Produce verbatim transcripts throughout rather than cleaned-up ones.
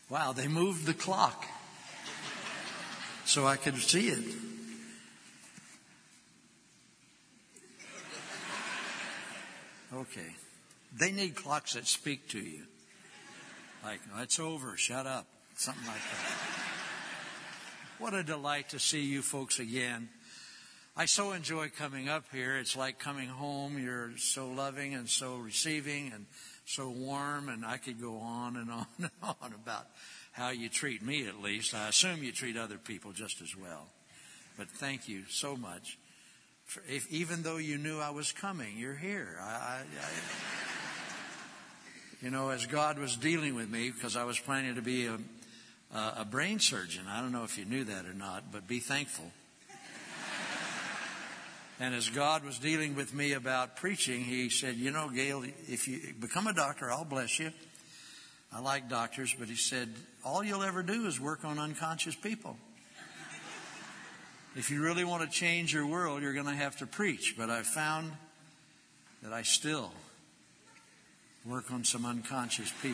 Wow, they moved the clock so I could see it. Okay. They need clocks that speak to you. Like, no, it's over, shut up. Something like that. What a delight to see you folks again. I so enjoy coming up here. It's like coming home. You're so loving and so receiving and so warm. And I could go on and on and on about how you treat me, at least. I assume you treat other people just as well. But thank you so much. For if, even though you knew I was coming, you're here. I, I, I, you know, as God was dealing with me, because I was planning to be a, a brain surgeon. I don't know if you knew that or not, but be thankful. And as God was dealing with me about preaching, He said, you know, Gail, if you become a doctor, I'll bless you. I like doctors, but He said, all you'll ever do is work on unconscious people. If you really want to change your world, you're going to have to preach. But I found that I still work on some unconscious people.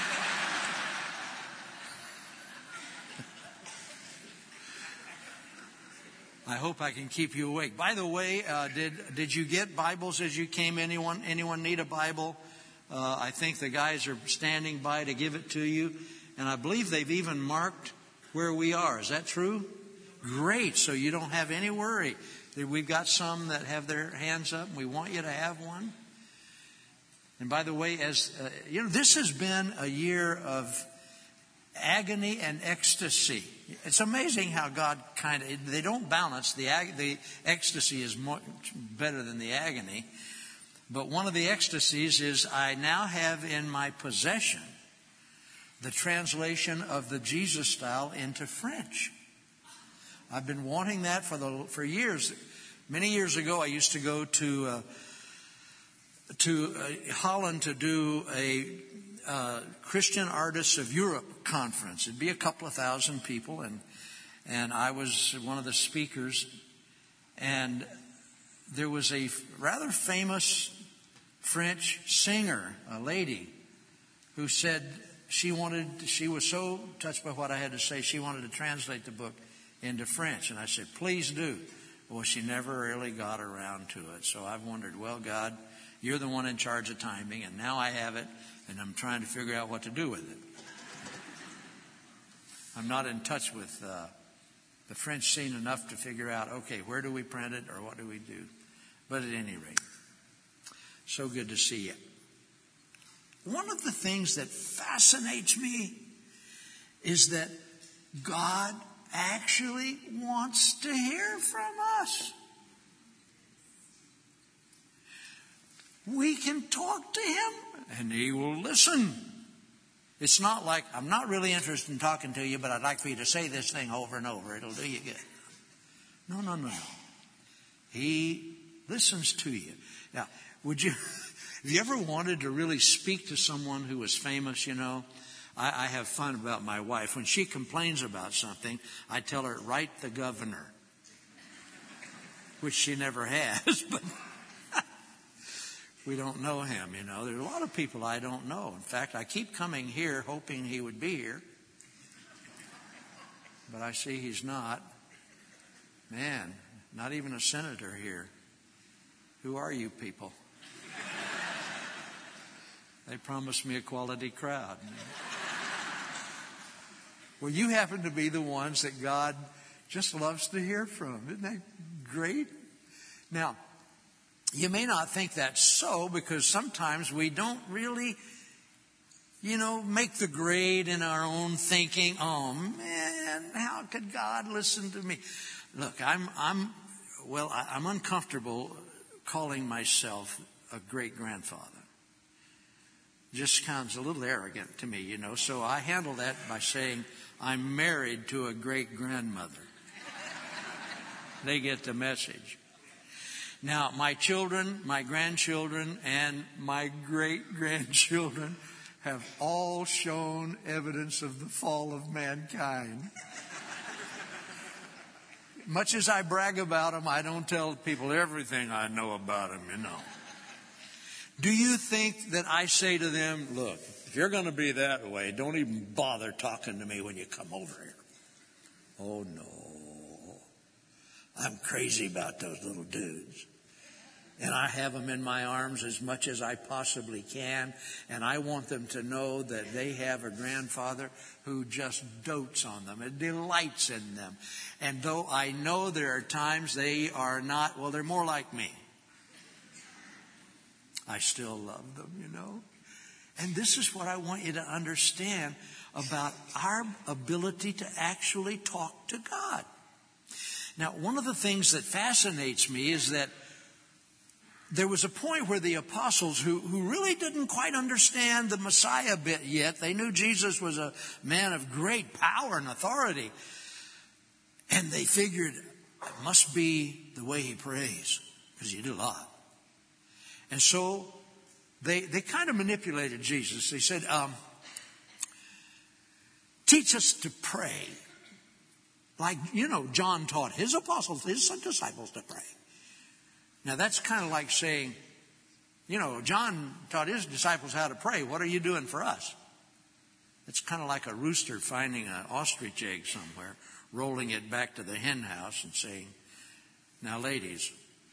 I hope I can keep you awake. By the way, uh, did did you get Bibles as you came? Anyone anyone need a Bible? Uh, I think the guys are standing by to give it to you. And I believe they've even marked where we are. Is that true? Great. So you don't have any worry. We've got some that have their hands up. We want you to have one. And by the way, as uh, you know, this has been a year of agony and ecstasy. It's amazing how God kind of, they don't balance. The, ag- the ecstasy is much better than the agony. But one of the ecstasies is I now have in my possession the translation of the Jesus style into French. I've been wanting that for the for years. Many years ago, I used to go to uh, to uh, Holland to do a uh, Christian Artists of Europe conference. It'd be a couple of thousand people, and and I was one of the speakers. And there was a rather famous French singer, a lady, who said she wanted. She was so touched by what I had to say, she wanted to translate the book into French. And I said, please do. Well, she never really got around to it. So I've wondered, well, God, you're the one in charge of timing, and now I have it, and I'm trying to figure out what to do with it. I'm not in touch with uh, the French scene enough to figure out, okay, where do we print it or what do we do? But at any rate, so good to see you. One of the things that fascinates me is that God actually wants to hear from us. We can talk to Him and He will listen. It's not like, I'm not really interested in talking to you, but I'd like for you to say this thing over and over. It'll do you good. No, no, no, no. He listens to you. Now, would you, have you ever wanted to really speak to someone who was famous, you know? I, I have fun about my wife. When she complains about something, I tell her, write the governor. Which she never has, but we don't know him, you know. There's a lot of people I don't know. In fact, I keep coming here hoping he would be here. But I see he's not. Man, not even a senator here. Who are you people? They promised me a quality crowd. Well, you happen to be the ones that God just loves to hear from. Isn't that great? Now, you may not think that's so, because sometimes we don't really, you know, make the grade in our own thinking. Oh man, how could God listen to me? Look, I'm, I'm, well, I'm uncomfortable calling myself a great grandfather. Just sounds a little arrogant to me, you know. So I handle that by saying I'm married to a great grandmother. They get the message. Now, my children, my grandchildren, and my great-grandchildren have all shown evidence of the fall of mankind. Much as I brag about them, I don't tell people everything I know about them, you know. Do you think that I say to them, look, if you're going to be that way, don't even bother talking to me when you come over here. Oh, no. I'm crazy about those little dudes. And I have them in my arms as much as I possibly can. And I want them to know that they have a grandfather who just dotes on them and delights in them. And though I know there are times they are not, well, they're more like me, I still love them, you know. And this is what I want you to understand about our ability to actually talk to God. Now, one of the things that fascinates me is that there was a point where the apostles, who, who really didn't quite understand the Messiah bit yet, they knew Jesus was a man of great power and authority. And they figured it must be the way he prays, because he did a lot. And so they, they kind of manipulated Jesus. They said, um, teach us to pray. Like, you know, John taught his apostles, his disciples to pray. Now, that's kind of like saying, you know, John taught his disciples how to pray. What are you doing for us? It's kind of like a rooster finding an ostrich egg somewhere, rolling it back to the hen house and saying, now, ladies,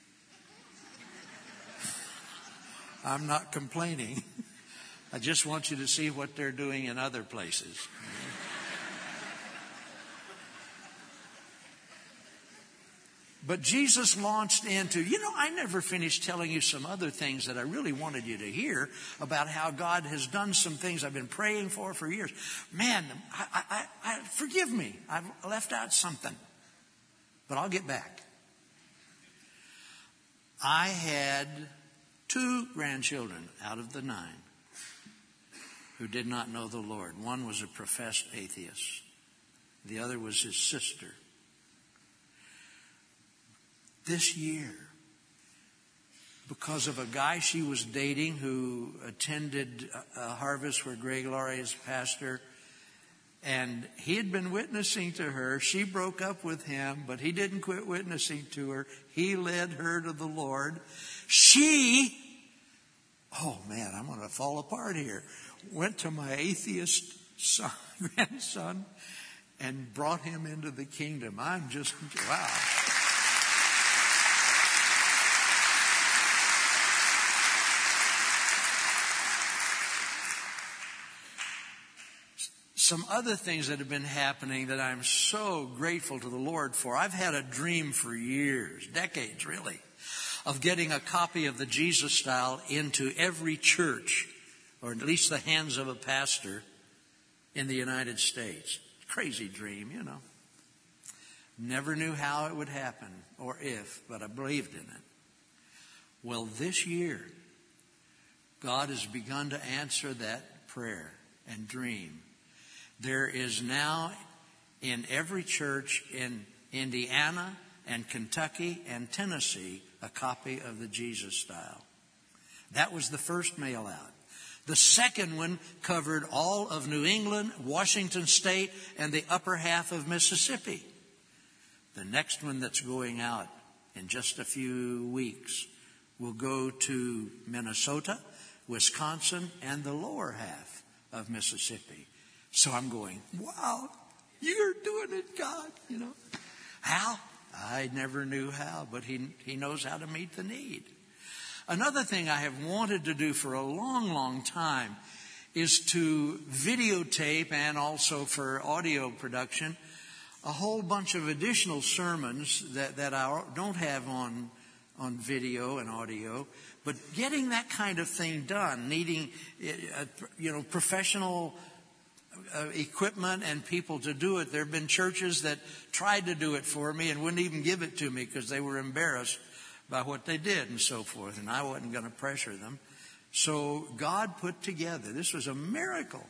I'm not complaining. I just want you to see what they're doing in other places. But Jesus launched into, you know, I never finished telling you some other things that I really wanted you to hear about how God has done some things I've been praying for for years. Man, I, I, I, forgive me. I've left out something. But I'll get back. I had two grandchildren out of the nine who did not know the Lord. One was a professed atheist. The other was his sister. This year, because of a guy she was dating who attended a harvest where Greg Laurie is pastor, and he had been witnessing to her. She broke up with him, but he didn't quit witnessing to her. He led her to the Lord. She, oh man, I'm going to fall apart here, went to my atheist son, grandson and brought him into the kingdom. I'm just, wow. Some other things that have been happening that I'm so grateful to the Lord for. I've had a dream for years, decades really, of getting a copy of the Jesus Style into every church, or at least the hands of a pastor in the United States. Crazy dream, you know. Never knew how it would happen or if, but I believed in it. Well, this year, God has begun to answer that prayer and dream. There is now in every church in Indiana and Kentucky and Tennessee a copy of the Jesus Style. That was the first mail out. The second one covered all of New England, Washington State, and the upper half of Mississippi. The next one that's going out in just a few weeks will go to Minnesota, Wisconsin, and the lower half of Mississippi. So I'm going, wow, you're doing it, God, you know. How? I never knew how, but he, he knows how to meet the need. Another thing I have wanted to do for a long, long time is to videotape, and also for audio production, a whole bunch of additional sermons that, that I don't have on, on video and audio. But getting that kind of thing done, needing, you know, professional Uh, equipment and people to do it. There have been churches that tried to do it for me and wouldn't even give it to me because they were embarrassed by what they did and so forth, and I wasn't going to pressure them. So God put together, this was a miracle.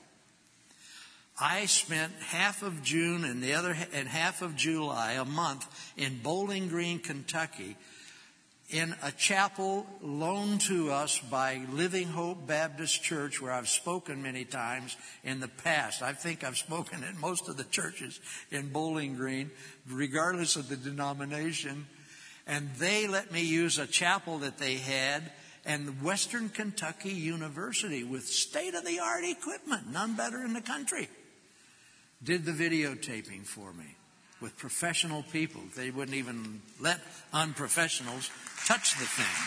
I spent half of June and the other and half of July, a month, in Bowling Green, Kentucky, in a chapel loaned to us by Living Hope Baptist Church, where I've spoken many times in the past. I think I've spoken at most of the churches in Bowling Green, regardless of the denomination. And they let me use a chapel that they had, And Western Kentucky University, with state-of-the-art equipment, none better in the country, did the videotaping for me with professional people. They wouldn't even let unprofessionals touch the thing.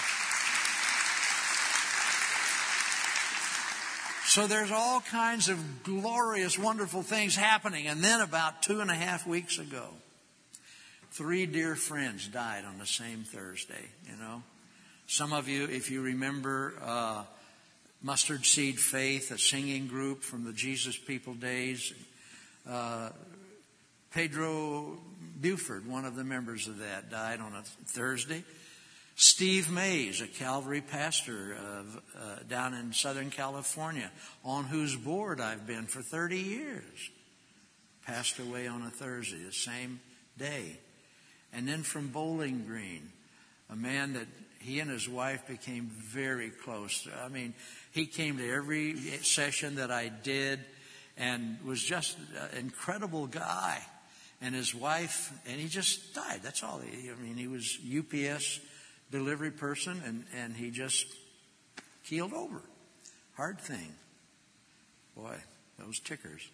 So there's all kinds of glorious, wonderful things happening. And then about two and a half weeks ago, three dear friends died on the same Thursday, you know. Some of you, if you remember uh, Mustard Seed Faith, a singing group from the Jesus People days, uh, Pedro Buford, one of the members of that, died on a Thursday. Steve Mays, a Calvary pastor of, uh, down in Southern California, on whose board I've been for thirty years, passed away on a Thursday, the same day. And then from Bowling Green, a man that he and his wife became very close. I mean, he came to every session that I did and was just an incredible guy. And his wife, and he just died. That's all. He, I mean, he was U P S delivery person, and, and he just keeled over. Hard thing. Boy, those tickers.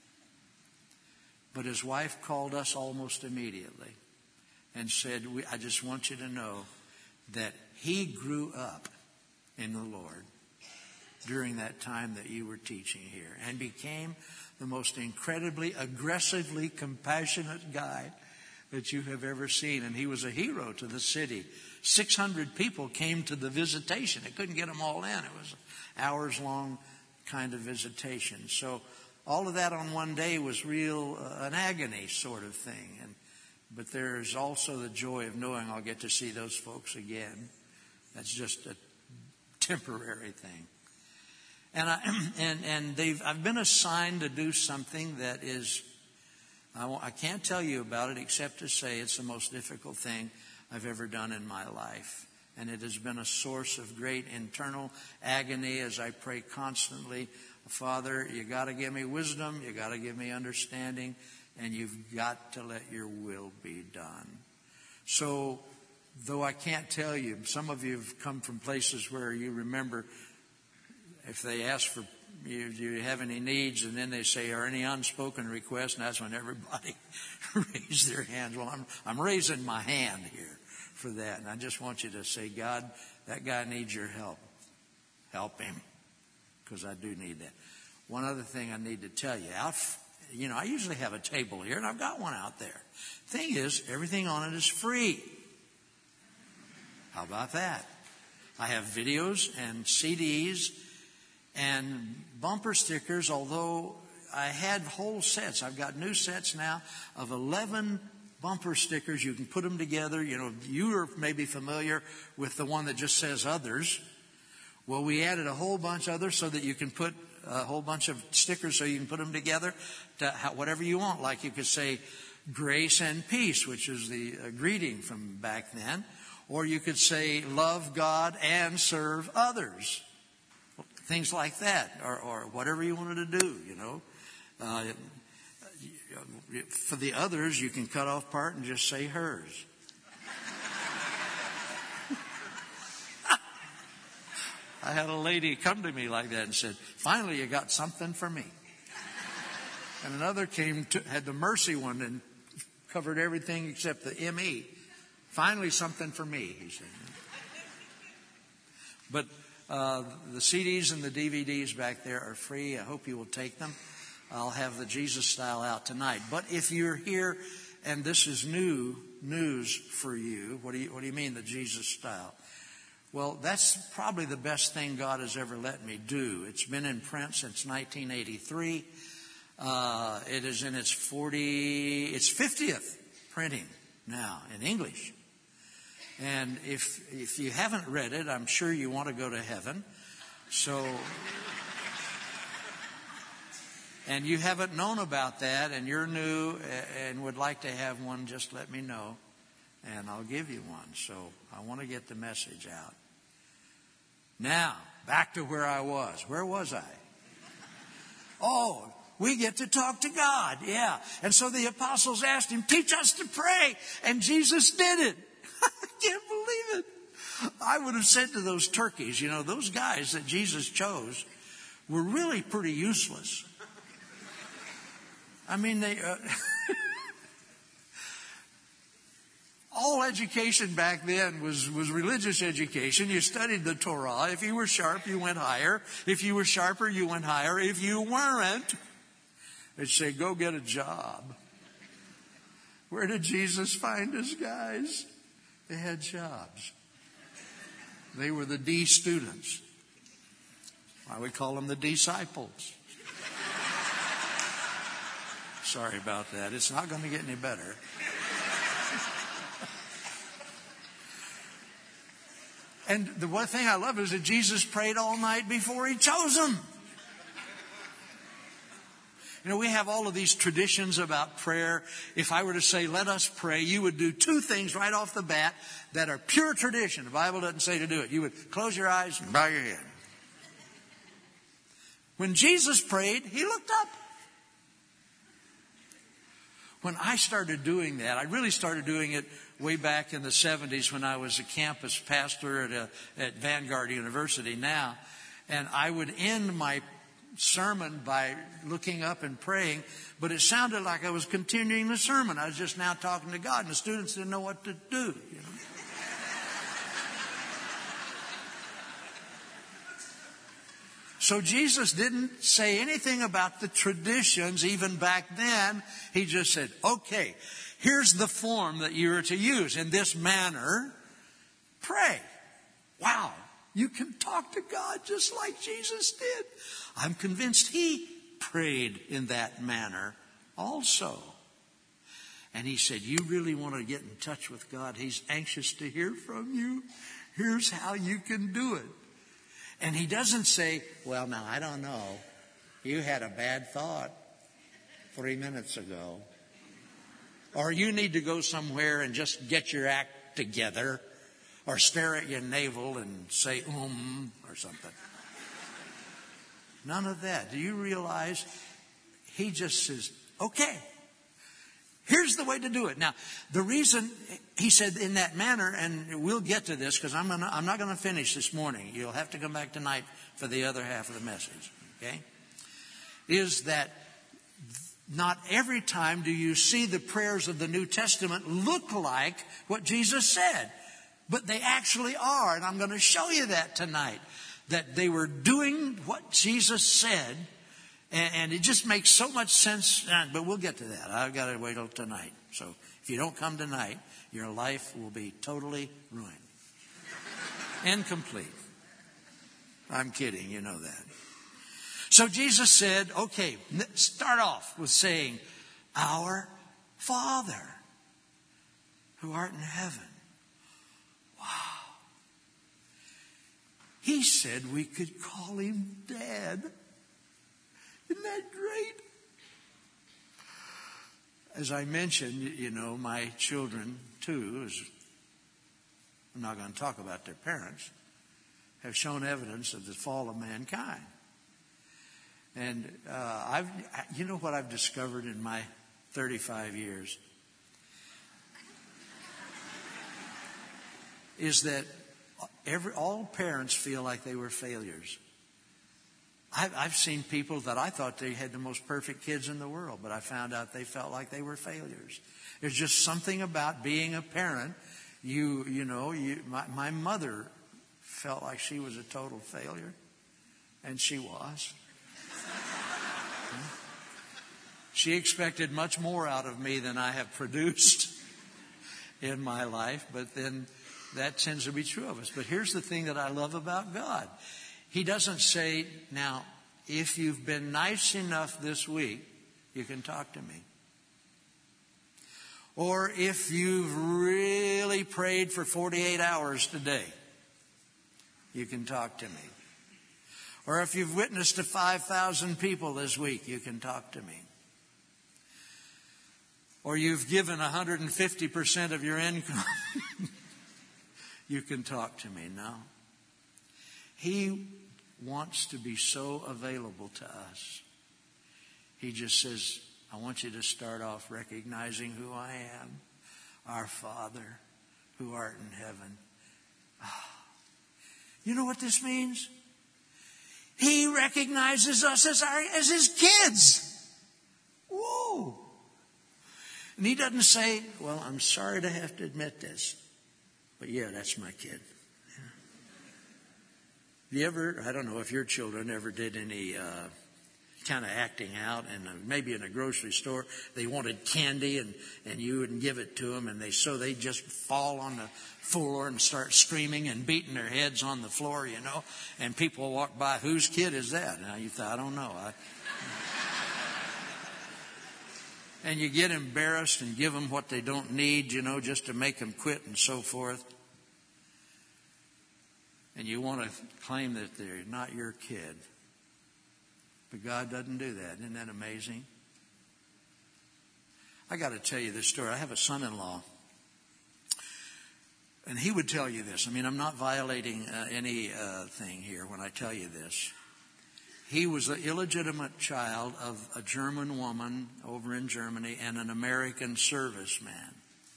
But his wife called us almost immediately and said, we, I just want you to know that he grew up in the Lord during that time that you were teaching here and became the most incredibly, aggressively compassionate guy that you have ever seen. And he was a hero to the city. six hundred people came to the visitation. They couldn't get them all in. It was an hours-long kind of visitation. So all of that on one day was real, uh, an agony sort of thing. And But there's also the joy of knowing I'll get to see those folks again. That's just a temporary thing. And I and and they've I've been assigned to do something that is I, won't, I can't tell you about it except to say it's the most difficult thing I've ever done in my life. And it has been a source of great internal agony as I pray constantly, Father, you got to give me wisdom, you got to give me understanding, and you've got to let your will be done. So, though I can't tell you, some of you have come from places where you remember if they ask for, you, do you have any needs? And then they say, are any unspoken requests? And that's when everybody raised their hands. Well, I'm, I'm raising my hand here for that. And I just want you to say, God, that guy needs your help. Help him. Because I do need that. One other thing I need to tell you. Out, you know, I usually have a table here, and I've got one out there. Thing is, everything on it is free. How about that? I have videos and C Ds and bumper stickers, although I had whole sets. I've got new sets now of eleven bumper stickers. You can put them together. You know, you are maybe familiar with the one that just says others. Well, we added a whole bunch of others so that you can put a whole bunch of stickers so you can put them together to whatever you want. Like you could say grace and peace, which is the uh, greeting from back then. Or you could say love God and serve others. Things like that, or, or whatever you wanted to do, you know. Uh, for the others, you can cut off part and just say hers. I had a lady come to me like that and said, finally you got something for me. And another came to, had the mercy one and covered everything except the M E. Finally something for me, he said. But uh, the C Ds and the D V Ds back there are free. I hope you will take them. I'll have the Jesus Style out tonight. But if you're here and this is new news for you, what do you, what do you mean the Jesus Style? Well, that's probably the best thing God has ever let me do. It's been in print since nineteen eighty-three. Uh, it is in its forty, its fiftieth printing now in English. And if if you haven't read it, I'm sure you want to go to heaven. So, and you haven't known about that, and you're new and would like to have one, just let me know, and I'll give you one. So I want to get the message out. Now, back to where I was. Where was I? Oh, we get to talk to God. Yeah. And so the apostles asked him, teach us to pray. And Jesus did it. I can't believe it. I would have said to those turkeys, you know, those guys that Jesus chose were really pretty useless. I mean, they... Uh, all education back then was, was religious education. You studied the Torah. If you were sharp, you went higher. If you were sharper, you went higher. If you weren't, they'd say, go get a job. Where did Jesus find his guys? They had jobs. They were the D students. Why we call them the disciples. Sorry about that. It's not going to get any better. And the one thing I love is that Jesus prayed all night before he chose them. You know, we have all of these traditions about prayer. If I were to say, let us pray, you would do two things right off the bat that are pure tradition. The Bible doesn't say to do it. You would close your eyes and bow your head. When Jesus prayed, he looked up. When I started doing that, I really started doing it way back in the seventies when I was a campus pastor at, a, at Vanguard University now. And I would end my sermon by looking up and praying, but it sounded like I was continuing the sermon. I was just now talking to God, and the students didn't know what to do, you know. So Jesus didn't say anything about the traditions even back then. He just said, okay, here's the form that you're to use. In this manner, pray. Wow, you can talk to God just like Jesus did. I'm convinced he prayed in that manner also. And he said, you really want to get in touch with God? He's anxious to hear from you. Here's how you can do it. And he doesn't say, well, now, I don't know. You had a bad thought three minutes ago. Or you need to go somewhere and just get your act together. Or stare at your navel and say, um, or something. None of that. Do you realize he just says, okay, here's the way to do it. Now, the reason he said in that manner, and we'll get to this because I'm gonna, I'm not going to finish this morning. You'll have to come back tonight for the other half of the message, okay? Is that not every time do you see the prayers of the New Testament look like what Jesus said. But they actually are, and I'm going to show you that tonight. That they were doing what Jesus said, and, and it just makes so much sense. But we'll get to that. I've got to wait till tonight. So if you don't come tonight, your life will be totally ruined. Incomplete. I'm kidding, you know that. So Jesus said, okay, start off with saying, Our Father, who art in heaven. Wow. He said we could call him Dad. Isn't that great? As I mentioned, you know, my children, too, as I'm not going to talk about their parents, have shown evidence of the fall of mankind. And uh, I've, you know what I've discovered in my thirty-five years? Is that every all parents feel like they were failures. I've, I've seen people that I thought they had the most perfect kids in the world, but I found out they felt like they were failures. There's just something about being a parent. You, you know, you, my, my mother felt like she was a total failure, and she was. She expected much more out of me than I have produced in my life, but then that tends to be true of us. But here's the thing that I love about God. He doesn't say, now, if you've been nice enough this week, you can talk to me. Or if you've really prayed for forty-eight hours today, you can talk to me. Or if you've witnessed to five thousand people this week, you can talk to me. Or you've given one hundred fifty percent of your income, you can talk to me. No. He wants to be so available to us. He just says, I want you to start off recognizing who I am, our Father who art in heaven. Oh, You know what this means? He recognizes us as, our, as his kids. Whoa. And he doesn't say, well, I'm sorry to have to admit this, but yeah, that's my kid. Yeah. You ever, I don't know if your children ever did any uh, kind of acting out, and maybe in a grocery store, they wanted candy and, and you wouldn't give it to them, and they so they just fall on the floor and start screaming and beating their heads on the floor, you know, and people walk by, whose kid is that? Now you thought, I don't know. I, and you get embarrassed and give them what they don't need, you know, just to make them quit and so forth. And you want to claim that they're not your kid. But God doesn't do that. Isn't that amazing? I got to tell you this story. I have a son-in-law. And he would tell you this. I mean, I'm not violating uh, any uh, thing here when I tell you this. He was an illegitimate child of a German woman over in Germany and an American serviceman.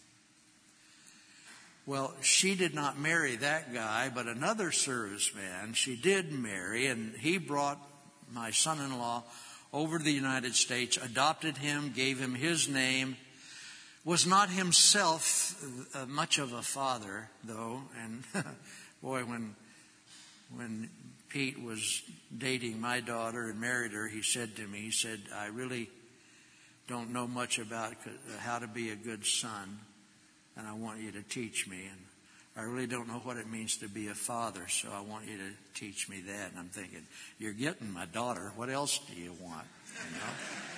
Well, she did not marry that guy, but another serviceman she did marry, and he brought my son-in-law over to the United States, adopted him, gave him his name. Was not himself uh, much of a father, though. And boy, when when Pete was dating my daughter and married her, he said to me, he said, I really don't know much about how to be a good son, and I want you to teach me. And I really don't know what it means to be a father, so I want you to teach me that. And I'm thinking, you're getting my daughter. What else do you want? You know?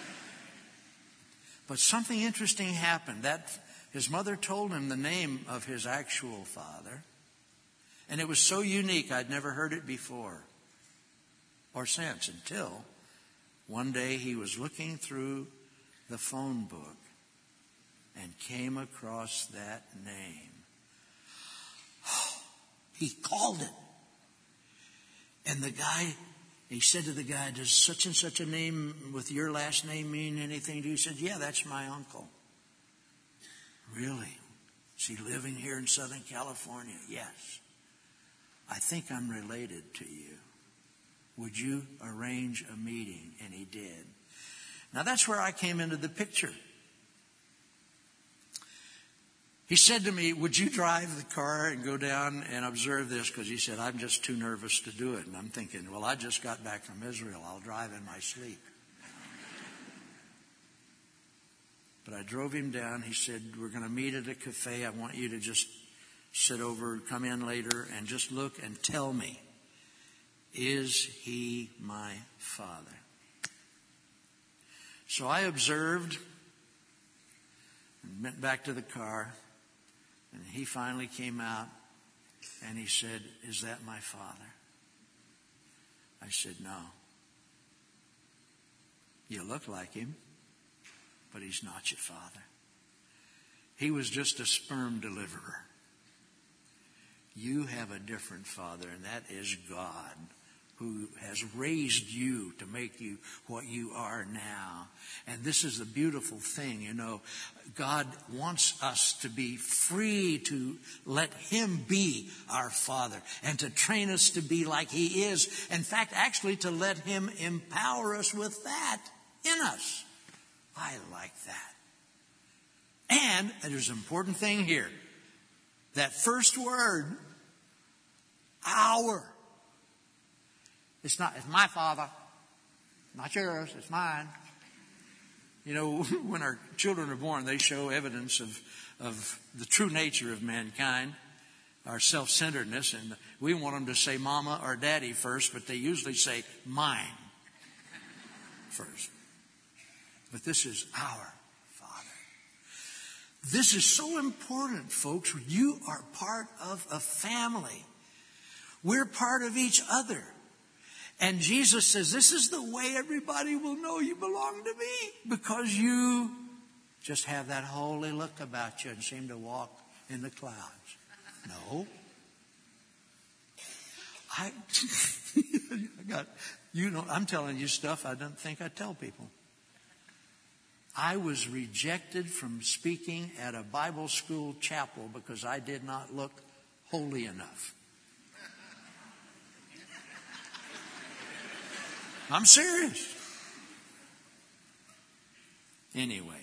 But something interesting happened. That his mother told him the name of his actual father. And it was so unique, I'd never heard it before or since, until one day he was looking through the phone book and came across that name. He called it. And the guy, he said to the guy, does such and such a name with your last name mean anything to you? He said, yeah, that's my uncle. Really? Is he living here in Southern California? Yes. I think I'm related to you. Would you arrange a meeting? And he did. Now that's where I came into the picture. He said to me, would you drive the car and go down and observe this? Because he said, I'm just too nervous to do it. And I'm thinking, well, I just got back from Israel. I'll drive in my sleep. But I drove him down. He said, we're going to meet at a cafe. I want you to just sit over, come in later, and just look and tell me, is he my father? So I observed and went back to the car. And he finally came out and he said, is that my father? I said, no. You look like him, but he's not your father. He was just a sperm deliverer. You have a different father, and that is God, who has raised you to make you what you are now. And this is the beautiful thing, you know. God wants us to be free to let him be our Father and to train us to be like he is. In fact, actually to let him empower us with that in us. I like that. And there's an important thing here. That first word, our. It's not, it's my father, not yours, it's mine. You know, when our children are born, they show evidence of, of the true nature of mankind, our self-centeredness, and we want them to say mama or daddy first, but they usually say mine first. But this is our Father. This is so important, folks. You are part of a family. We're part of each other. And Jesus says, this is the way everybody will know you belong to me, because you just have that holy look about you and seem to walk in the clouds. No. I, I got, you know, I'm telling you stuff I don't think I tell people. I was rejected from speaking at a Bible school chapel because I did not look holy enough. I'm serious. Anyway,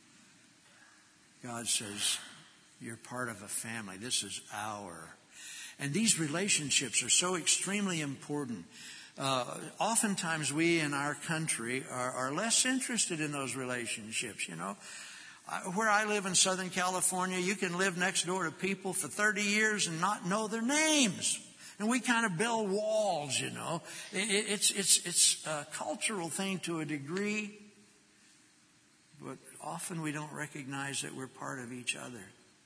God says, you're part of a family. This is our. And these relationships are so extremely important. Uh, oftentimes we in our country are, are less interested in those relationships, you know. Where I live in Southern California, you can live next door to people for thirty years and not know their names. And we kind of build walls, you know. It, it's, it's, it's a cultural thing to a degree, but often we don't recognize that we're part of each other.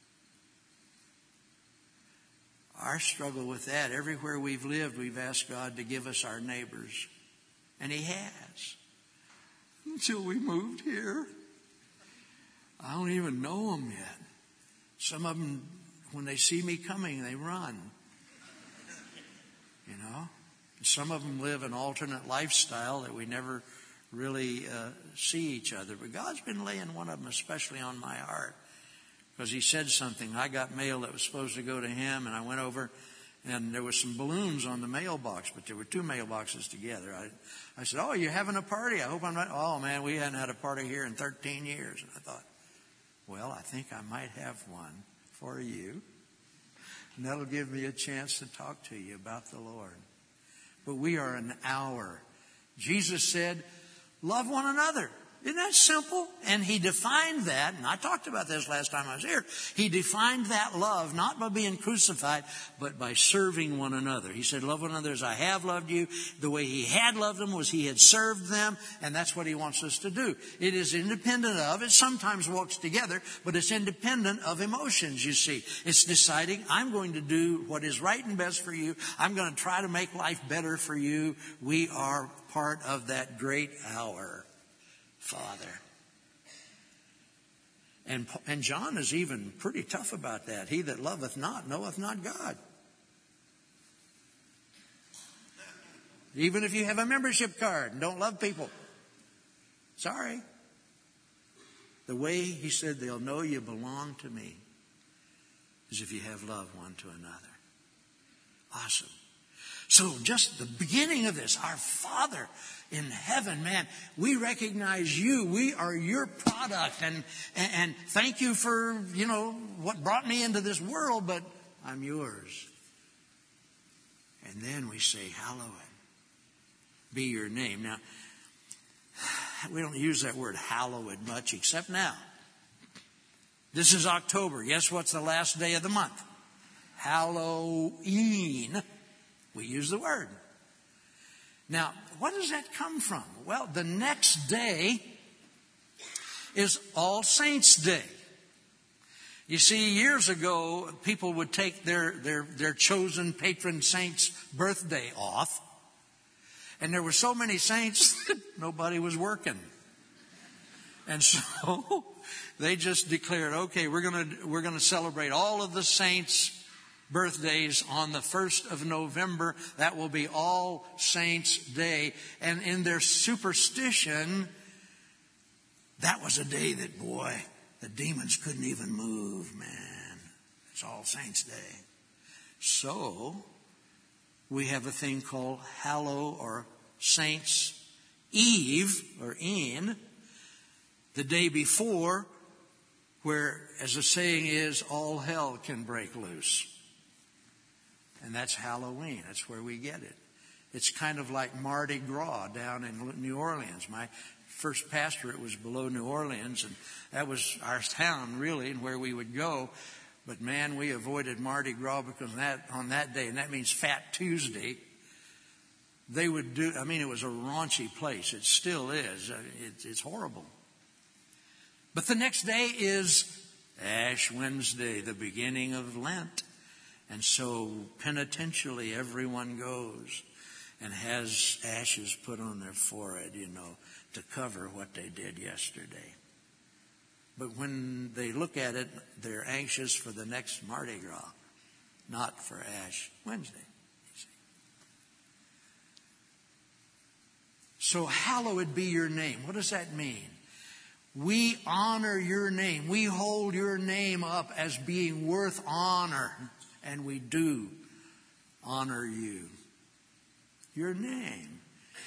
Our struggle with that, everywhere we've lived, we've asked God to give us our neighbors. And He has. Until we moved here. I don't even know them yet. Some of them, when they see me coming, they run. You know? Some of them live an alternate lifestyle that we never really uh, see each other. But God's been laying one of them especially on my heart. Because He said something. I got mail that was supposed to go to him, and I went over, and there was some balloons on the mailbox, but there were two mailboxes together. I, I said, oh, you're having a party? I hope I'm not. Oh, man, we hadn't had a party here in thirteen years. And I thought, well, I think I might have one for you. And that'll give me a chance to talk to you about the Lord. But we are an hour. Jesus said, love one another. Isn't that simple? And He defined that, and I talked about this last time I was here. He defined that love not by being crucified, but by serving one another. He said, love one another as I have loved you. The way He had loved them was He had served them, and that's what He wants us to do. It is independent of, it sometimes walks together, but it's independent of emotions, you see. It's deciding, I'm going to do what is right and best for you. I'm going to try to make life better for you. We are part of that great hour. Father. And, and John is even pretty tough about that. He that loveth not knoweth not God. Even if you have a membership card and don't love people. Sorry. The way He said they'll know you belong to me is if you have love one to another. Awesome. So just the beginning of this, our Father in heaven, man, we recognize you. We are your product. And, and, and thank you for, you know, what brought me into this world, but I'm yours. And then we say, hallowed be your name. Now, we don't use that word hallowed much except now. This is October. Guess what's the last day of the month? Halloween. We use the word. Now, what does that come from? Well, the next day is All Saints' Day. You see, years ago, people would take their, their, their chosen patron saint's birthday off. And there were so many saints that nobody was working. And so they just declared, okay, we're going to we're going to celebrate all of the saints' birthdays on the first of November. That will be All Saints' Day. And in their superstition, that was a day that, boy, the demons couldn't even move, man. It's All Saints' Day. So we have a thing called Hallow or Saints' Eve or Ean, the day before, where, as the saying is, all hell can break loose. And that's Halloween. That's where we get it. It's kind of like Mardi Gras down in New Orleans. My first pastorate was below New Orleans, and that was our town, really, and where we would go. But, man, we avoided Mardi Gras because that on that day, and that means Fat Tuesday, they would do, I mean, it was a raunchy place. It still is. It, it's horrible. But the next day is Ash Wednesday, the beginning of Lent. And so penitentially everyone goes and has ashes put on their forehead, you know, to cover what they did yesterday. But when they look at it, they're anxious for the next Mardi Gras, not for Ash Wednesday. You see. So hallowed be your name. What does that mean? We honor your name. We hold your name up as being worth honor. And we do honor you. Your name.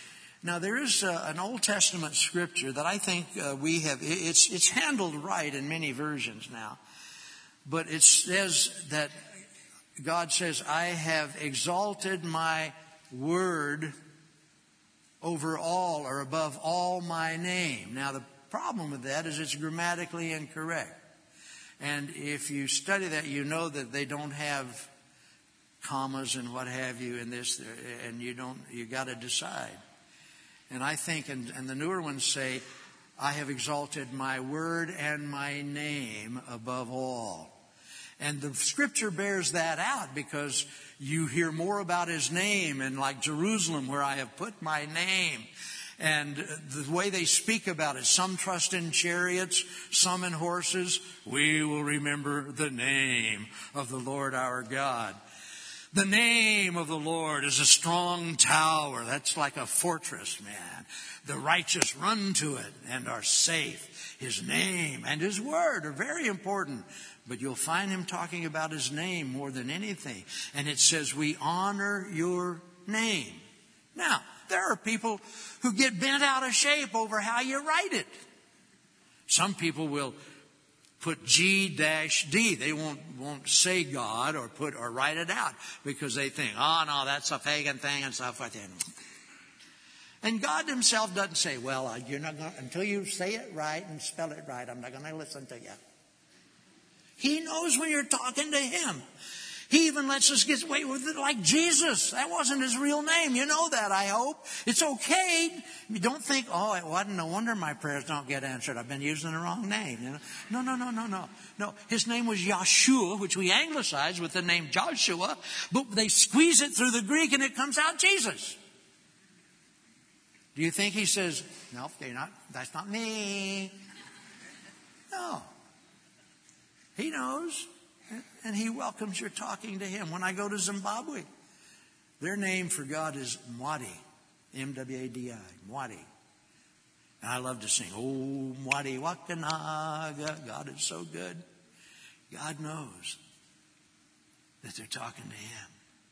Now, there is uh, an Old Testament scripture that I think uh, we have, it's, it's handled right in many versions now. But it says that God says, I have exalted my word over all or above all my name. Now, the problem with that is it's grammatically incorrect. And if you study that, you know that they don't have commas and what have you in this, and you don't, you got to decide. And I think, and, and the newer ones say, I have exalted my word and my name above all. And the scripture bears that out because you hear more about his name in like Jerusalem where I have put my name. And the way they speak about it, some trust in chariots, some in horses. We will remember the name of the Lord our God. The name of the Lord is a strong tower. That's like a fortress, man. The righteous run to it and are safe. His name and his word are very important. But you'll find him talking about his name more than anything. And it says, we honor your name. Now, there are people who get bent out of shape over how you write it. Some people will put G dash D. They won't, won't say God or put or write it out because they think, oh, no, that's a pagan thing and stuff like that. And God himself doesn't say, well, you're not gonna, until you say it right and spell it right, I'm not going to listen to you. He knows when you're talking to him. He even lets us get away with it like Jesus. That wasn't his real name. You know that, I hope. It's okay. You don't think, oh, it wasn't. No wonder my prayers don't get answered. I've been using the wrong name. You know? No, no, no, no, no. No, his name was Yahshua, which we anglicize with the name Joshua. But they squeeze it through the Greek and it comes out Jesus. Do you think he says, no, they're not, that's not me? No. He knows, and he welcomes your talking to him. When I go to Zimbabwe, their name for God is Mwadi, M W A D I, Mwadi. And I love to sing, oh, Mwadi Wakanaga. God is so good. God knows that they're talking to him.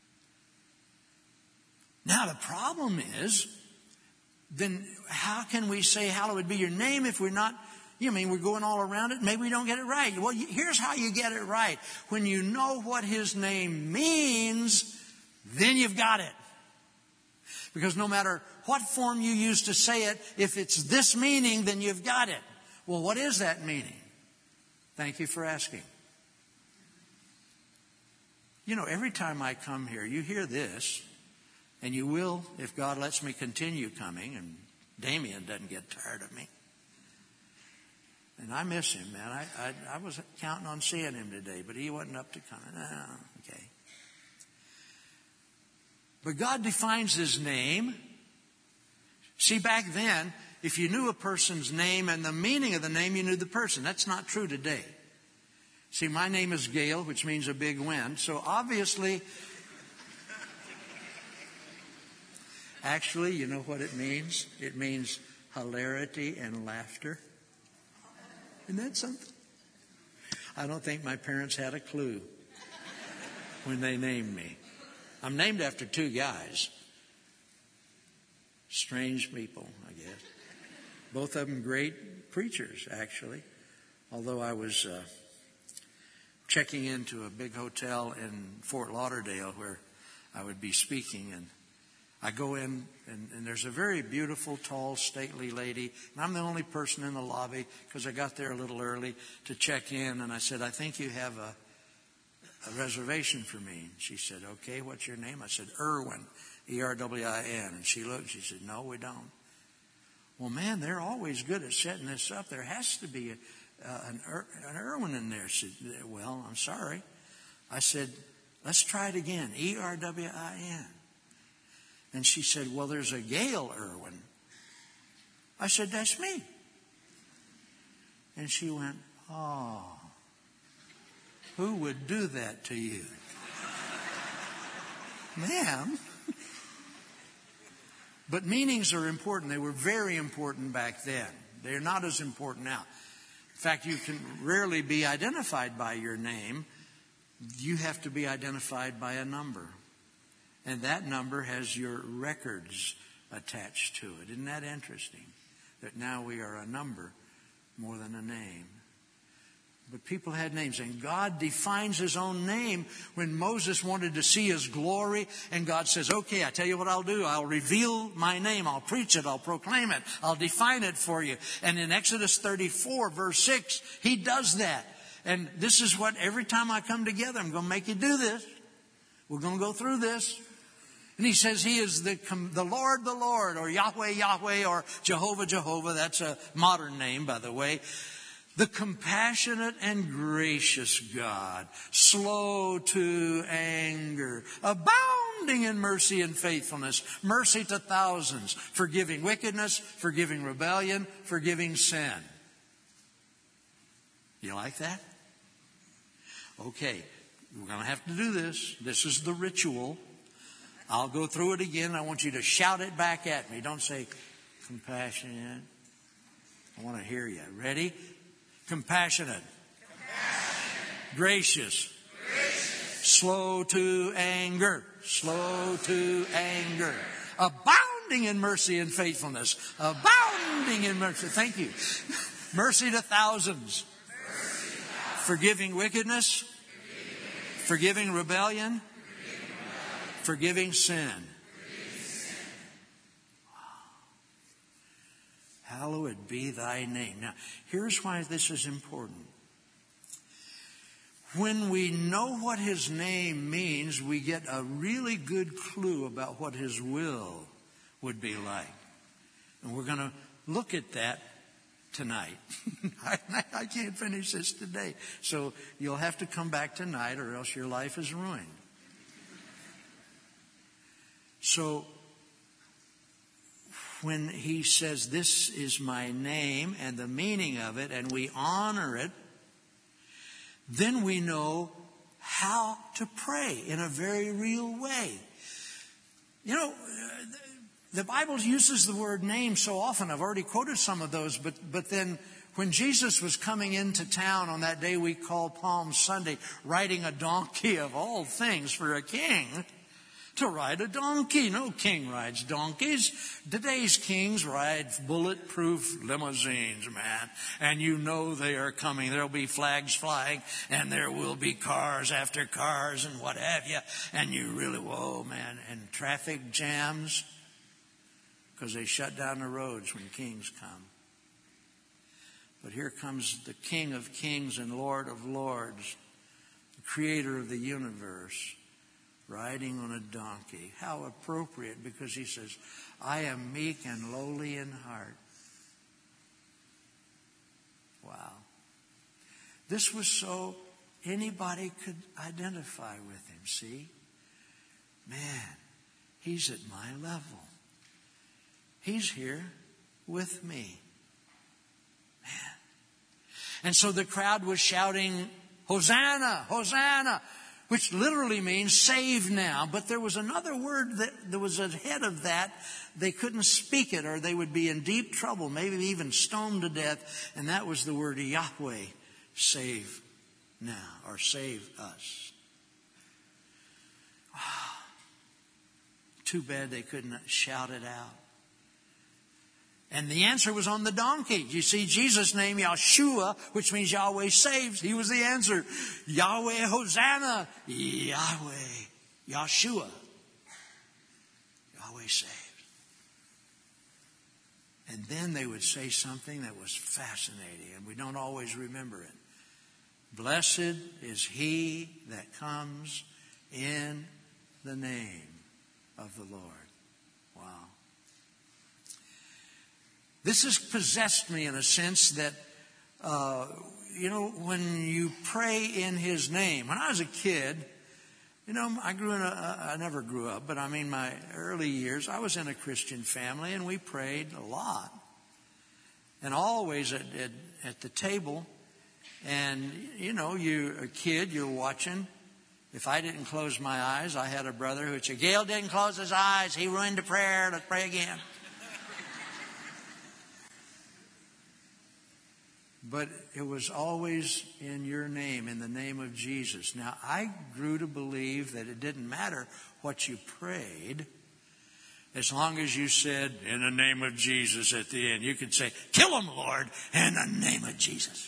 Now, the problem is, then how can we say, hallowed be your name, if we're not, you mean we're going all around it? Maybe we don't get it right. Well, here's how you get it right. When you know what his name means, then you've got it. Because no matter what form you use to say it, if it's this meaning, then you've got it. Well, what is that meaning? Thank you for asking. You know, every time I come here, you hear this, and you will, if God lets me continue coming, and Damien doesn't get tired of me. And I miss him, man. I, I I was counting on seeing him today, but he wasn't up to coming. Oh, okay. But God defines his name. See, back then, if you knew a person's name and the meaning of the name, you knew the person. That's not true today. See, my name is Gale, which means a big wind. So obviously, actually, you know what it means? It means hilarity and laughter. Isn't that something? I don't think my parents had a clue when they named me. I'm named after two guys. Strange people, I guess. Both of them great preachers, actually. Although I was uh, checking into a big hotel in Fort Lauderdale where I would be speaking, and I go in, and, and there's a very beautiful, tall, stately lady. And I'm the only person in the lobby because I got there a little early to check in. And I said, I think you have a, a reservation for me. And she said, okay, what's your name? I said, Irwin, E R W I N. And she looked, she said, no, we don't. Well, man, they're always good at setting this up. There has to be a, uh, an, Ir- an Irwin in there. She said, well, I'm sorry. I said, let's try it again, E R W I N. And she said, well, there's a Gale Irwin. I said, that's me. And she went, oh, who would do that to you? Ma'am. But meanings are important. They were very important back then. They're not as important now. In fact, you can rarely be identified by your name. You have to be identified by a number. And that number has your records attached to it. Isn't that interesting? That now we are a number more than a name. But people had names, and God defines His own name when Moses wanted to see His glory, and God says, okay, I tell you what I'll do. I'll reveal my name. I'll preach it. I'll proclaim it. I'll define it for you. And in Exodus thirty-four, verse six, He does that. And this is what, every time I come together, I'm going to make you do this. We're going to go through this. And He says He is the, the Lord, the Lord, or Yahweh, Yahweh, or Jehovah, Jehovah. That's a modern name, by the way. The compassionate and gracious God, slow to anger, abounding in mercy and faithfulness, mercy to thousands, forgiving wickedness, forgiving rebellion, forgiving sin. You like that? Okay, we're going to have to do this. This is the ritual. I'll go through it again. I want you to shout it back at me. Don't say compassionate. I want to hear you. Ready? Compassionate. Compassionate. Gracious. Gracious. Slow to anger. Slow to anger. Abounding in mercy and faithfulness. Abounding in mercy. Thank you. Mercy to thousands. Mercy to thousands. Forgiving wickedness. Forgiving, Forgiving rebellion. Forgiving, Forgiving sin. Hallowed be thy name. Now, here's why this is important. When we know what His name means, we get a really good clue about what His will would be like. And we're going to look at that tonight. I, I can't finish this today. So you'll have to come back tonight or else your life is ruined. So, when He says, this is my name, and the meaning of it, and we honor it, then we know how to pray in a very real way. You know, the Bible uses the word name so often. I've already quoted some of those, but, but then when Jesus was coming into town on that day we call Palm Sunday, riding a donkey of all things for a king, to ride a donkey. No king rides donkeys. Today's kings ride bulletproof limousines, man. And you know they are coming. There'll be flags flying, and there will be cars after cars and what have you. And you really, whoa, man. And traffic jams because they shut down the roads when kings come. But here comes the King of Kings and Lord of Lords, the Creator of the universe, riding on a donkey. How appropriate, because He says, I am meek and lowly in heart. Wow. This was so anybody could identify with Him, see? Man, He's at my level. He's here with me. Man. And so the crowd was shouting, Hosanna, Hosanna, which literally means save now. But there was another word that, that was ahead of that. They couldn't speak it or they would be in deep trouble, maybe even stoned to death. And that was the word Yahweh, save now, or save us. Wow. Too bad they couldn't shout it out. And the answer was on the donkey. You see, Jesus' name, Yeshua, which means Yahweh saves. He was the answer. Yahweh, Hosanna. Yahweh, Yeshua. Yahweh saves. And then they would say something that was fascinating, and we don't always remember it. Blessed is he that comes in the name of the Lord. Wow. This has possessed me in a sense that, uh, you know, when you pray in His name. When I was a kid, you know, I grew in a, I never grew up, but I mean my early years, I was in a Christian family and we prayed a lot. And always at, at, at the table. And, you know, you're a kid, you're watching. If I didn't close my eyes, I had a brother who would say, Gail didn't close his eyes. He ruined the prayer. Let's pray again. But it was always in your name, in the name of Jesus. Now, I grew to believe that it didn't matter what you prayed, As long as you said, in the name of Jesus at the end, you could say, kill him, Lord, in the name of Jesus.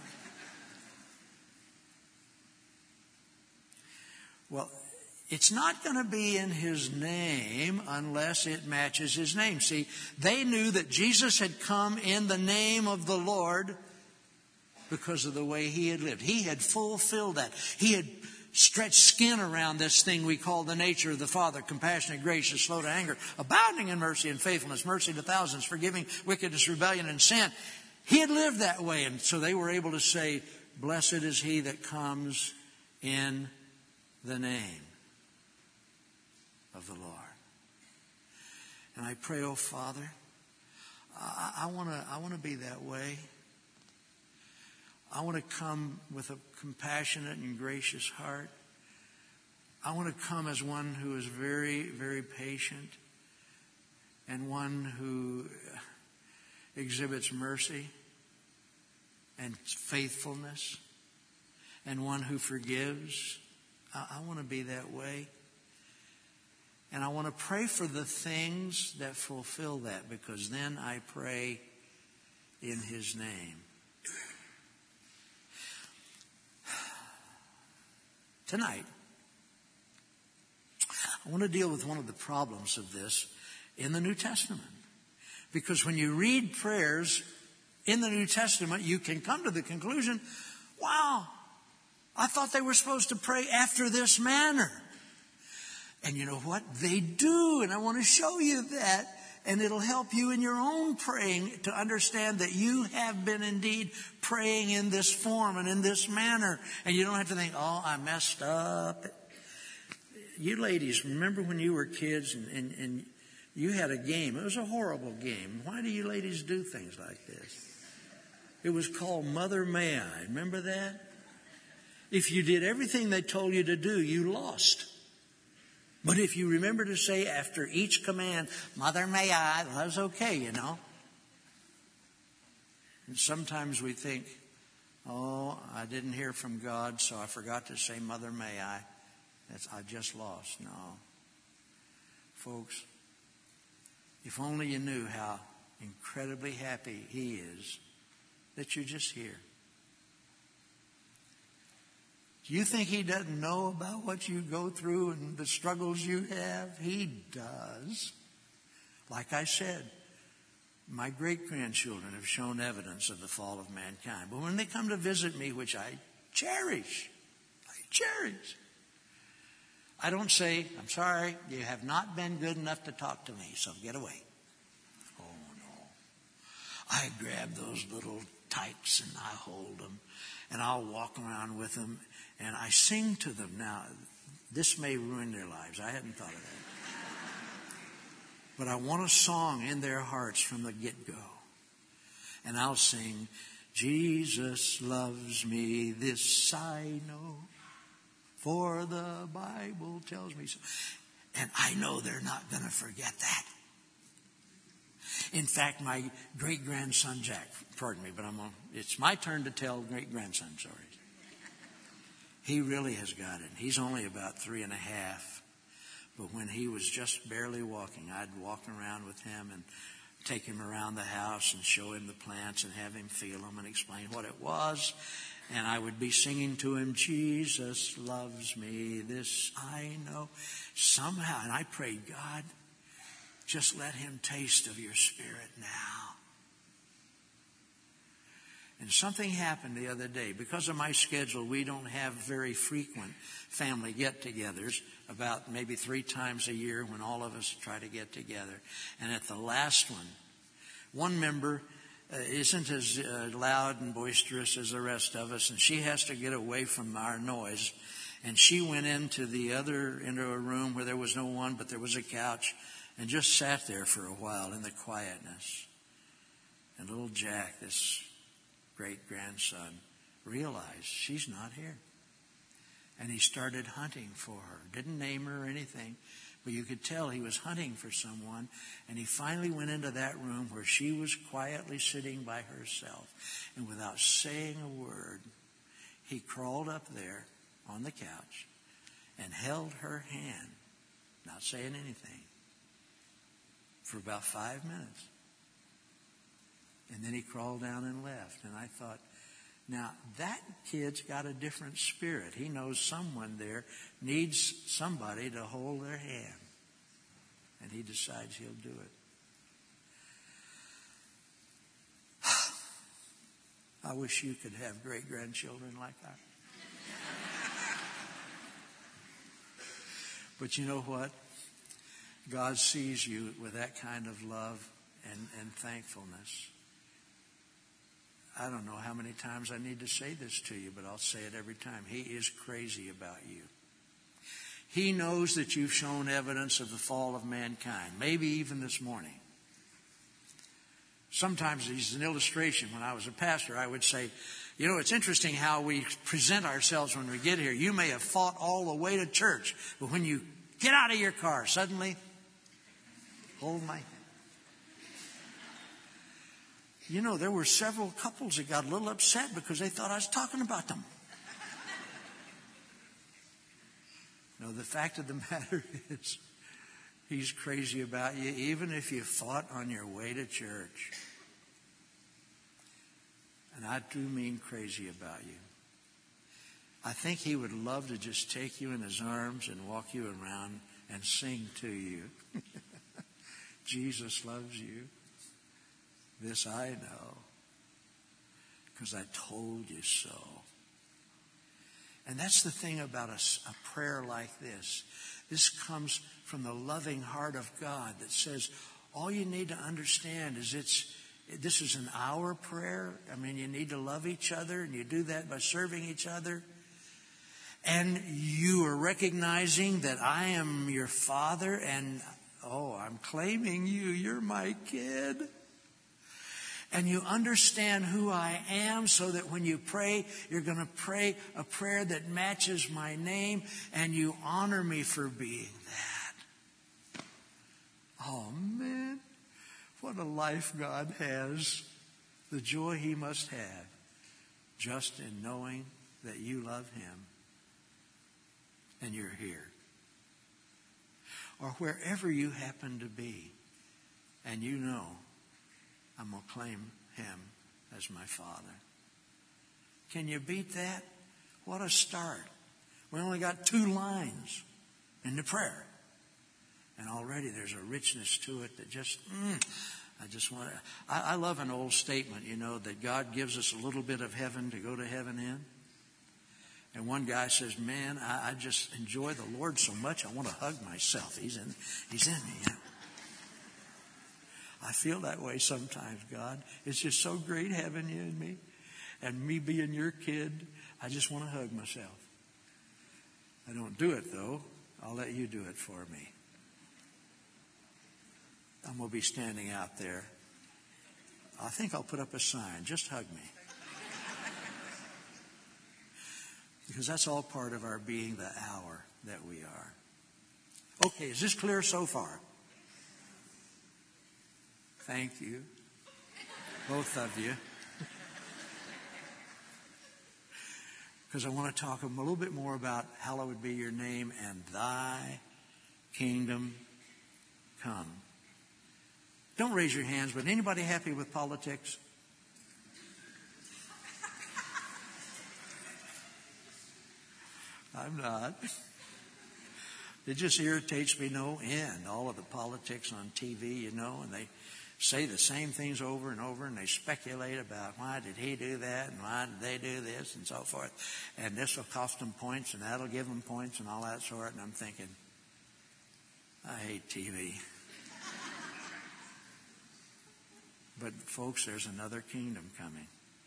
Well, it's not going to be in his name unless it matches his name. See, they knew that Jesus had come in the name of the Lord because of the way he had lived. He had fulfilled that. He had stretched skin around this thing we call the nature of the Father, compassionate, gracious, slow to anger, abounding in mercy and faithfulness, mercy to thousands, forgiving wickedness, rebellion, and sin. He had lived that way, and so they were able to say, blessed is he that comes in the name of the Lord. And I pray, oh Father, I, I want to I want to be that way. I want to come with a compassionate and gracious heart. I want to come as one who is very, very patient and one who exhibits mercy and faithfulness and one who forgives. I, I want to be that way. And I want to pray for the things that fulfill that, because then I pray in his name. Tonight, I want to deal with one of the problems of this in the New Testament. Because when you read prayers in the New Testament, you can come to the conclusion, wow, I thought they were supposed to pray after this manner. And you know what? They do. And I want to show you that. And it'll help you in your own praying to understand that you have been indeed praying in this form and in this manner. And you don't have to think, oh, I messed up. You ladies, remember when you were kids and, and, and you had a game. It was a horrible game. Why do you ladies do things like this? It was called Mother May I. Remember that? If you did everything they told you to do, you lost. But if you remember to say after each command, Mother may I, that was okay, you know. And sometimes we think, oh, I didn't hear from God, so I forgot to say Mother may I. That's, I just lost. No. Folks, if only you knew how incredibly happy he is that you're just here. Do you think he doesn't know about what you go through and the struggles you have? He does. Like I said, my great-grandchildren have shown evidence of the fall of mankind. But when they come to visit me, which I cherish, I cherish, I don't say, I'm sorry, you have not been good enough to talk to me, so get away. Oh, no. I grab those little tykes and I hold them. And I'll walk around with them and I sing to them. Now, this may ruin their lives. I hadn't thought of that. But I want a song in their hearts from the get-go. And I'll sing, Jesus loves me, this I know, for the Bible tells me so. And I know they're not going to forget that. In fact, my great-grandson Jack, pardon me, but I'm on, it's my turn to tell great-grandson stories. He really has got it. He's only about three and a half. But when he was just barely walking, I'd walk around with him and take him around the house and show him the plants and have him feel them and explain what it was. And I would be singing to him, Jesus loves me, this I know. Somehow, and I prayed, God, just let him taste of your Spirit now. And something happened the other day. Because of my schedule, we don't have very frequent family get-togethers, about maybe three times a year when all of us try to get together. And at the last one, one member uh, isn't as uh, loud and boisterous as the rest of us, and she has to get away from our noise. And she went into the other, into a room where there was no one, but there was a couch, and just sat there for a while in the quietness. And little Jack, this great-grandson, realized she's not here. And he started hunting for her. Didn't name her or anything, but you could tell he was hunting for someone. And he finally went into that room where she was quietly sitting by herself. And without saying a word, he crawled up there on the couch and held her hand, not saying anything. for about five minutes. And then he crawled down and left. And I thought, now that kid's got a different spirit. He knows someone there needs somebody to hold their hand. And he decides he'll do it. I wish you could have great-grandchildren like that. But you know what? God sees you with that kind of love and, and thankfulness. I don't know how many times I need to say this to you, but I'll say it every time. He is crazy about you. He knows that you've shown evidence of the fall of mankind, maybe even this morning. Sometimes as an illustration, when I was a pastor, I would say, you know, it's interesting how we present ourselves when we get here. You may have fought all the way to church, but when you get out of your car, suddenly, hold my hand. You know, there were several couples that got a little upset because they thought I was talking about them. No, the fact of the matter is, he's crazy about you, even if you fought on your way to church. And I do mean crazy about you. I think he would love to just take you in his arms and walk you around and sing to you. Jesus loves you. This I know, because I told you so. And that's the thing about a, a prayer like this. This comes from the loving heart of God that says, all you need to understand is it's this is an our prayer. I mean, you need to love each other, and you do that by serving each other. And you are recognizing that I am your father, and, oh, I'm claiming you. You're my kid. And you understand who I am so that when you pray, you're going to pray a prayer that matches my name, and you honor me for being that. Oh, man, what a life God has. The joy he must have just in knowing that you love him and you're here. Or wherever you happen to be, and you know, I'm going to claim him as my Father. Can you beat that? What a start. We only got two lines in the prayer. And already there's a richness to it that just, mm, I just want to, I, I love an old statement, you know, that God gives us a little bit of heaven to go to heaven in. And one guy says, man, I, I just enjoy the Lord so much, I want to hug myself. He's in, he's in me, you know. I feel that way sometimes, God. It's just so great having you in me. And me being your kid, I just want to hug myself. I don't do it, though. I'll let you do it for me. I'm going to be standing out there. I think I'll put up a sign. Just hug me. Because that's all part of our being the hour that we are. Okay, is this clear so far? Thank you, both of you. Because I want to talk a little bit more about hallowed be your name and thy kingdom come. Don't raise your hands, but anybody happy with politics? I'm not. It just irritates me no end, all of the politics on T V, you know, and they say the same things over and over, and they speculate about why did he do that, and why did they do this, and so forth. And this will cost them points, and that'll give them points, and all that sort. And I'm thinking, I hate T V. But folks, there's another kingdom coming.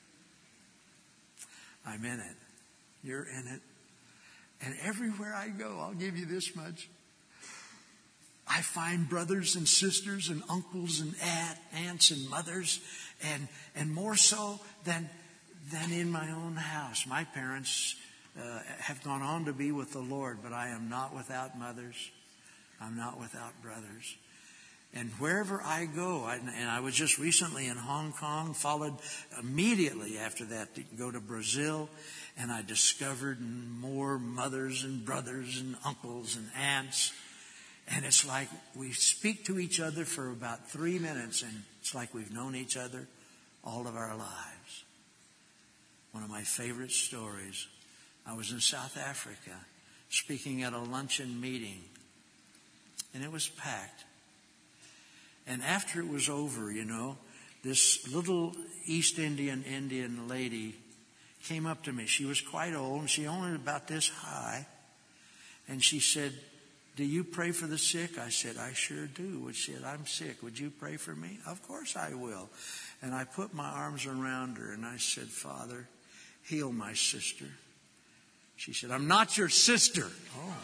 I'm in it. You're in it. And everywhere I go, I'll give you this much. I find brothers and sisters and uncles and aunt, aunts and mothers, and and more so than than in my own house. My parents uh, have gone on to be with the Lord, but I am not without mothers. I'm not without brothers. And wherever I go, I, and I was just recently in Hong Kong, followed immediately after that to go to Brazil, and I discovered more mothers and brothers and uncles and aunts. And it's like we speak to each other for about three minutes, and it's like we've known each other all of our lives. One of my favorite stories, I was in South Africa speaking at a luncheon meeting, and it was packed. And after it was over, you know, this little East Indian Indian lady came up to me. She was quite old, and she only about this high. And she said, "Do you pray for the sick?" I said, "I sure do." She said, "I'm sick. Would you pray for me?" "Of course I will." And I put my arms around her, and I said, "Father, heal my sister." She said, "I'm not your sister." Oh.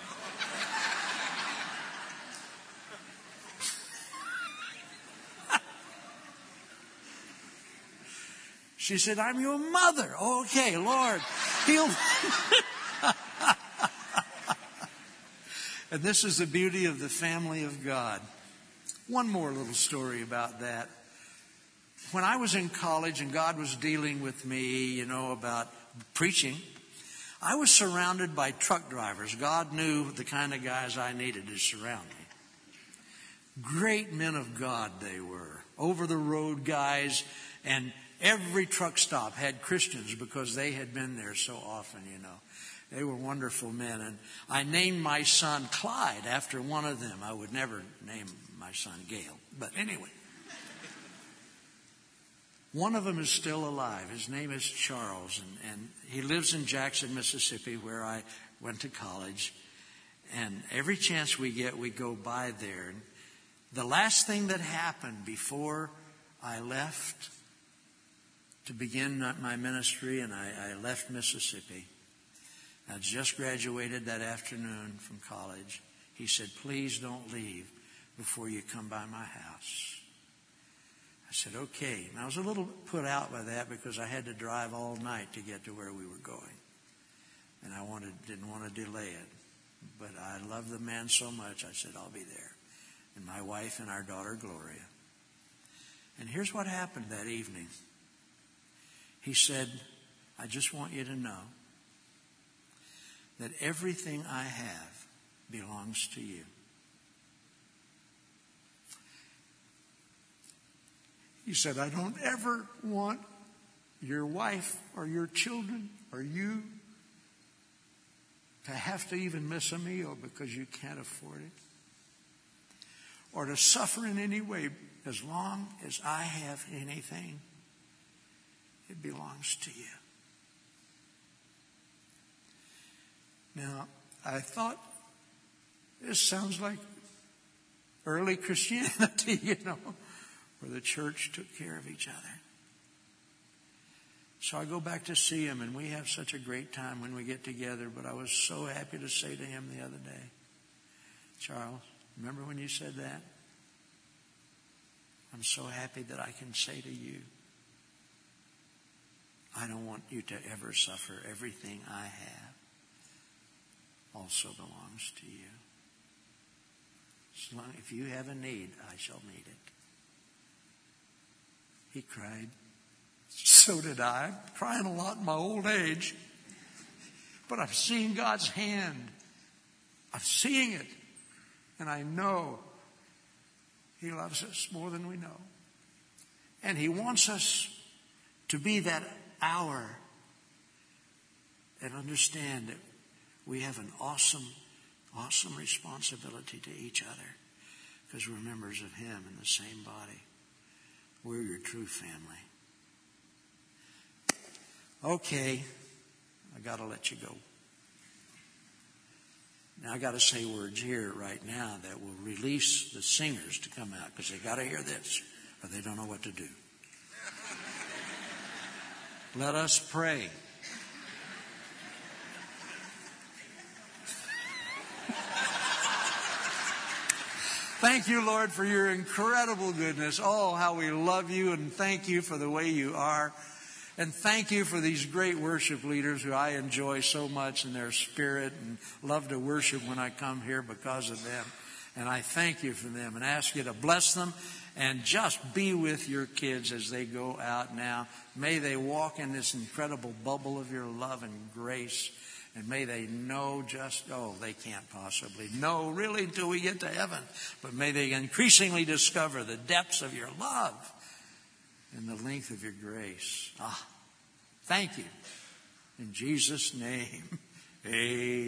She said, "I'm your mother." "Okay, Lord, heal." And this is the beauty of the family of God. One more little story about that. When I was in college and God was dealing with me, you know, about preaching, I was surrounded by truck drivers. God knew the kind of guys I needed to surround me. Great men of God they were. Over the road guys, and every truck stop had Christians because they had been there so often, you know. They were wonderful men. And I named my son Clyde after one of them. I would never name my son Gale. But anyway. One of them is still alive. His name is Charles. And, and he lives in Jackson, Mississippi, where I went to college. And every chance we get, we go by there. And the last thing that happened before I left to begin my ministry, and I, I left Mississippi. I just graduated that afternoon from college. He said, "Please don't leave before you come by my house." I said, "Okay." And I was a little put out by that because I had to drive all night to get to where we were going. And I wanted, didn't want to delay it. But I loved the man so much, I said, "I'll be there." And my wife and our daughter, Gloria. And here's what happened that evening. He said, "I just want you to know that everything I have belongs to you." He said, "I don't ever want your wife or your children or you to have to even miss a meal because you can't afford it, or to suffer in any way. As long as I have anything, it belongs to you." Now, I thought, this sounds like early Christianity, you know, where the church took care of each other. So I go back to see him, and we have such a great time when we get together. But I was so happy to say to him the other day, "Charles, remember when you said that? I'm so happy that I can say to you, I don't want you to ever suffer. Everything I have also belongs to you. As long, if you have a need, I shall meet it." He cried. So did I. I'm crying a lot in my old age. But I'm seeing God's hand. I'm seeing it. And I know He loves us more than we know. And He wants us to be that hour and understand that we have an awesome, awesome responsibility to each other because we're members of Him in the same body. We're your true family. Okay, I got to let you go. Now I got to say words here right now that will release the singers to come out because they got to hear this or they don't know what to do. Let us pray. Thank you, Lord, for your incredible goodness. Oh, how we love you, and thank you for the way you are. And thank you for these great worship leaders who I enjoy so much in their spirit and love to worship when I come here because of them. And I thank you for them and ask you to bless them and just be with your kids as they go out now. May they walk in this incredible bubble of your love and grace And may they know just, oh, they can't possibly know really until we get to heaven. But may they increasingly discover the depths of your love and the length of your grace. Ah, thank you. In Jesus' name, amen.